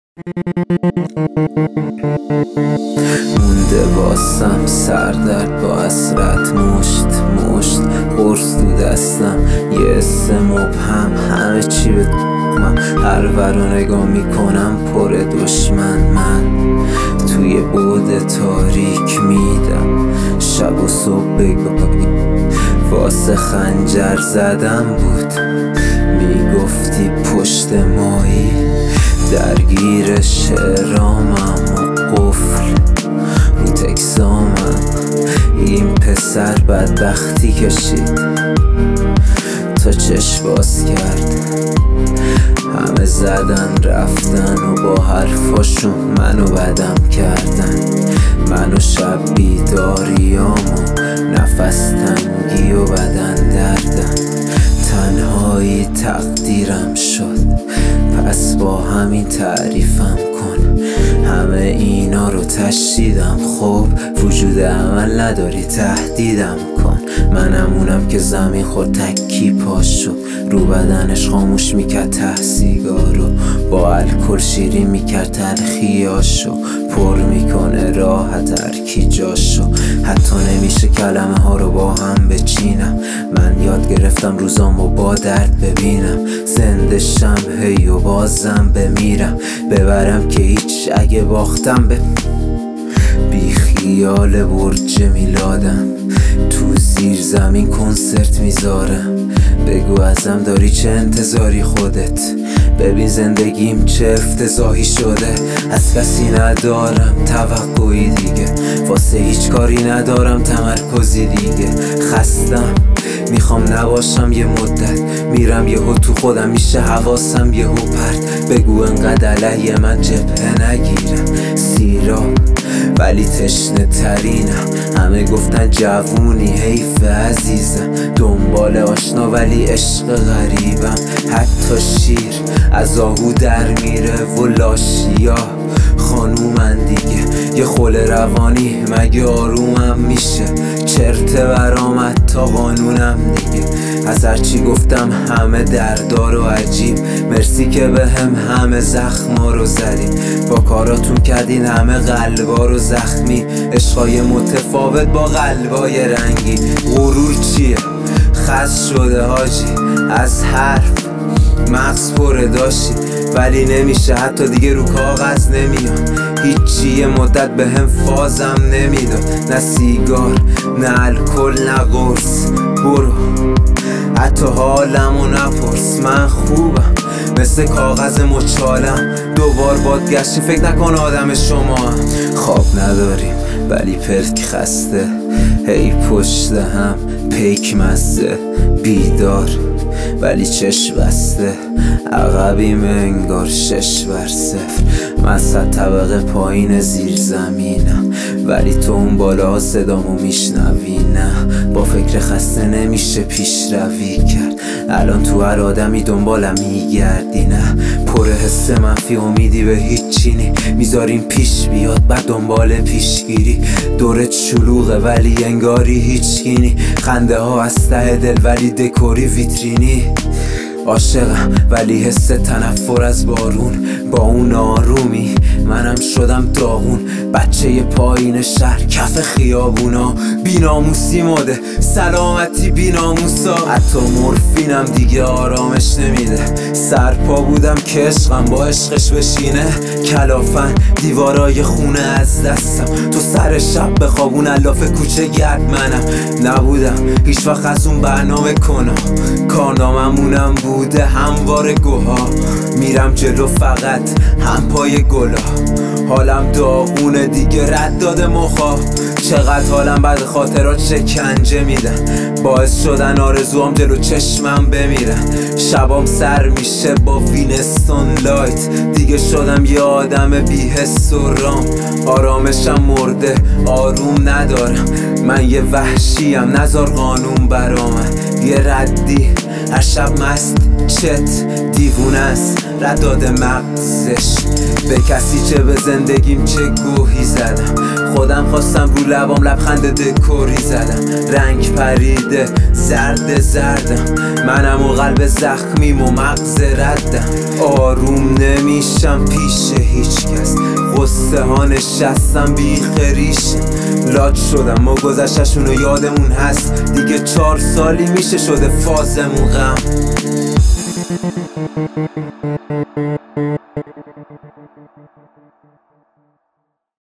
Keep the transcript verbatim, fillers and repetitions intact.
مونده واسم سردرد با حسرت، مشت مشت قرص تو دستم، یه حس مبهم، همه چی به من. هر ورو نگاه میکنم پر دشمن، من توی بعد تاریک میدم شب و صبح بگاهی واسه خنجر زدم بود. میگفتی پشت مایی درگیر شعرامم و قفل رو تکسامم. این پسر بدبختی کشید تا چشم باز کرد، همه زدن رفتن و با حرفاشون منو بدم کردن. منو شب بیداریامو نفس تنگی و بدن دردم، تنهایی تقدیرم شد پس با همین تعریفم کن. همه اینا رو تشدیدم، خب وجود عمل نداری تهدیدم کن. منم اونم که زمین خورد تکی پاش شد، رو بدنش خاموش میکرد ته سیگارو، با الکل شیرین میکرد تلخیاشو، پر میکنه راحت هرکی جاشو. حتی نمیشه کلمه ها رو با هم بچینم، من یاد گرفتم روزامو با درد ببینم. زنده شم هی و بازم بمیرم، ببرم که هیچ اگه باختم به بی خیال برج میلادم. تو زیر زمین کنسرت میذارم، بگو ازم داری چه انتظاری خودت. ببین زندگیم چه افتضاحی شده، از کسی ندارم توقعی دیگه، واسه هیچ کاری ندارم تمرکزی دیگه. خستم میخوام نباشم یه مدت، میرم یهو تو خودم میشه حواسم یهو پرت. بگو انقدر علیه من جبهه نگیرم، سیراب ولی تشنه ترینم. همه گفتن جوونی حیف عزیزم، دنبال آشنا ولی عشق غریبم. حتی شیر از آهو در میره و لاشیا خانومن دیگه. یه خل روانی مگه آرومم میشه، چرته برآمد تا قانونم دیگه. از هرچی گفتم همه دردار و عجیب، مرسی که به هم همه زخما رو زدین، با کاراتون کردین همه قلبا رو زخمی. عشقای متفاوت با قلبای رنگی، غرور چیه خس شده حاجی، از حرف مغز پره داشتی ولی نمیشه، حتی دیگه رو کاغذ نمیاد. هیچی یه مدت به هم فازم نمیداد، نه سیگار نه الکل نه قرص. برو حتی حالمو نپرس، من خوبم مثل کاغذ مچالم. دوبار باد گشتی فکر نکن آدم شما هم. خواب نداریم ولی پلک خسته، هی پشت هم پیک مزه. بیدار ولی چشم بسته، عقبیم انگار شش بر صفر. من صد طبقه پایین زیر زمینم ولی تو اون بالا صدامو میشنوی. نه با فکر خسته نمیشه پیشروی کرد، الان تو هر آدمی دنبالم میگردی. نه پر حس منفی امیدی به هیچی نی، میذاریم پیش بیاد بعد دنبال پیشگیری. دورت شلوغه ولی انگاری هیچکی نی، خنده ها از ته دل ولی دکوری ویترینی. عاشقم ولی حس تنفر از بارون، با اون آرومی منم شدم داغون. بچه پایین شهر کف خیابونا، بیناموسی مده سلامتی بیناموسا. حتی مورفینم دیگه آرامش نمیده، سرپا بودم که عشقم با عشقش بشینه. کلافن دیوارای خونه از دستم، تو سر شب بخوابون الاف کوچه گرد منم. نبودم هیچ وقت از اون برنامه کنم، کارناممونم بوده هموار گوها. میرم جلو فقط هم پای گلا، حالم داغونه دیگه رد داده مخا. چقدر حالم بعد خاطرات شکنجه میدن، باعث شدن آرزوام جلو چشمم بمیرن. شبام سر میشه با وینستون لایت، دیگه شدم یه آدم بی حس و رام. آرامشم مرده آروم ندارم، من یه وحشیم نزار قانون برامن. یه ردی هر شب مست چت دیوونه است، رد داده مغزش به کسی چه به زندگیم چه گوهی زدم، خودم خواستم رو لبام لبخند دکوری زدم. رنگ پریده زرد زردم، منم و قلب زخمیم و مغز ردم. آروم نمیشم پیش هیچ کس، غصه ها نشستم بی خریش. لاج شدم و گذشتشونو یادمون هست، دیگه چهار سالی میشه شده فازمون غم.